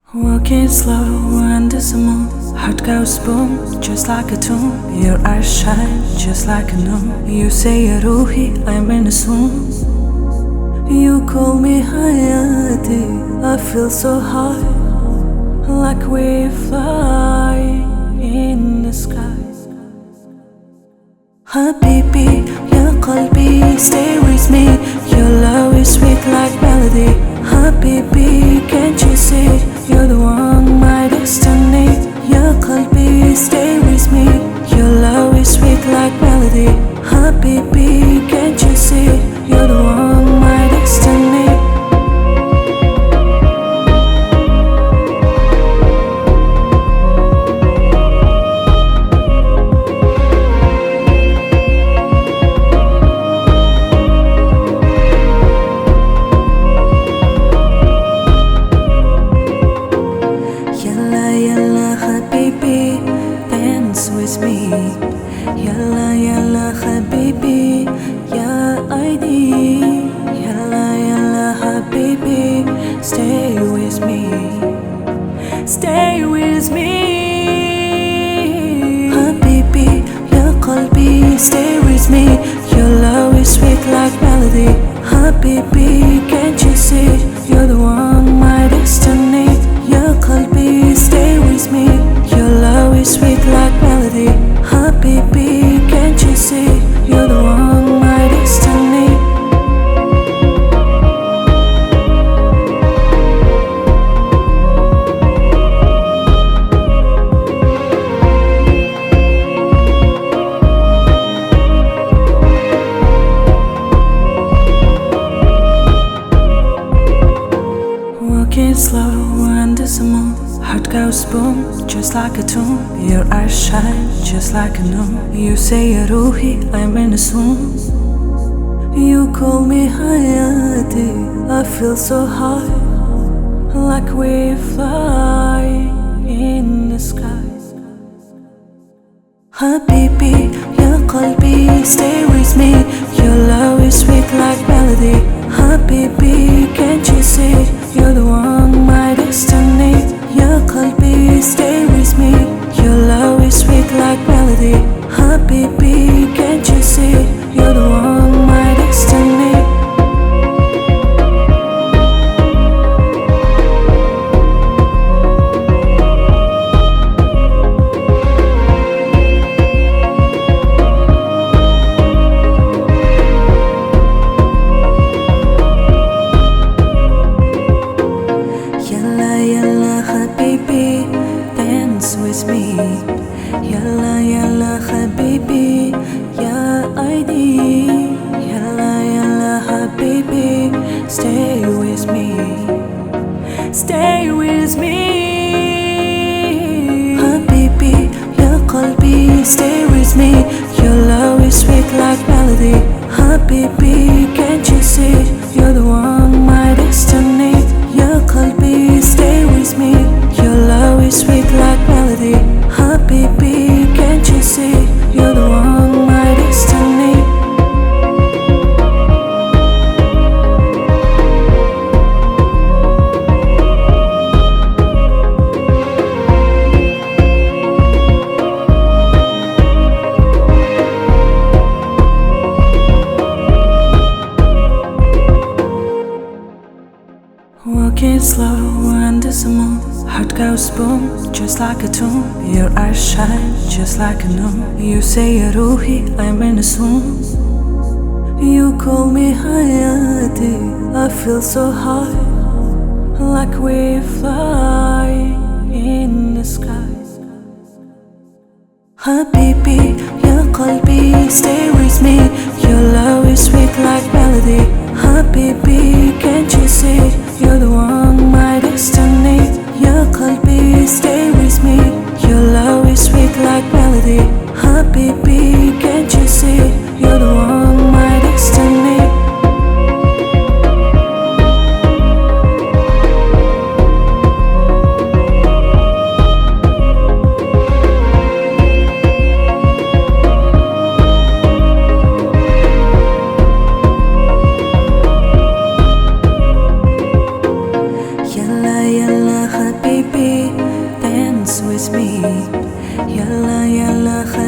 Walking slow under the moon, heart goes boom, just like a tune. Your eyes shine, just like a noon. You say ya Ruhi, I'm in a swoon. You call me Hayati, I feel so high, like we fly in the sky. Habibi, ya qalbi, stay with me. Your love is sweet like melody. Habibi, can't you see? You're the one, my destiny. Ya qalbi, stay with me. Your love is sweet like melody. Habibi, can't you see? You're the one, my destiny. Habibi, dance with me. Yalla yalla habibi, ya ID. Yalla yalla habibi, stay with me. Stay with me. Habibi, ya qalbi, stay with me. Your love is sweet like melody. Habibi, can't you see? You're the one, my destiny. Ya qalbi, stay with me. Your love is sweet like melody. Habibi, can't you see? You're the one, my destiny. Walking slow under the moon, heart goes boom, just like a tune. Your eyes shine, just like a noon. You say ya Ruhi, I'm in a swoon. You call me Hayati, I feel so high, like we fly in the sky. Habibi, ya qalbi, stay with me. Your love is sweet like melody. Habibi, can't you see? You're the one, my destiny. Ya qalbi, stay with me. Your love is sweet like melody. Habibi, can't you see? You're the one, my destiny. Habibi, dance with me. Yalla yalla habibi, ya ID. Yalla yalla habibi, stay with me. Stay with me. Habibi, ya qalbi, stay with me. Your love is sweet like melody. Habibi, can't you see? You're the one, my destiny. Ya qalbi, stay with me. Your love is sweet like melody. Habibi, can't you see? You're the one, my destiny. Walking slow under the moon, heart goes boom, just like a tune. Your eyes shine, just like a noon. You say ya Ruhi, I'm in a swoon. You call me Hayati, I feel so high, like we fly in the sky. Habibi, ya qalbi, stay with me. Your love is sweet like melody. Habibi, can't you see? You're the one, my destiny. Ya qalbi, stay with me. Your love is sweet like melody. Habibi, can't you see? You're the one, my destiny. Yalla yalla baby, dance with me. Yalla yalla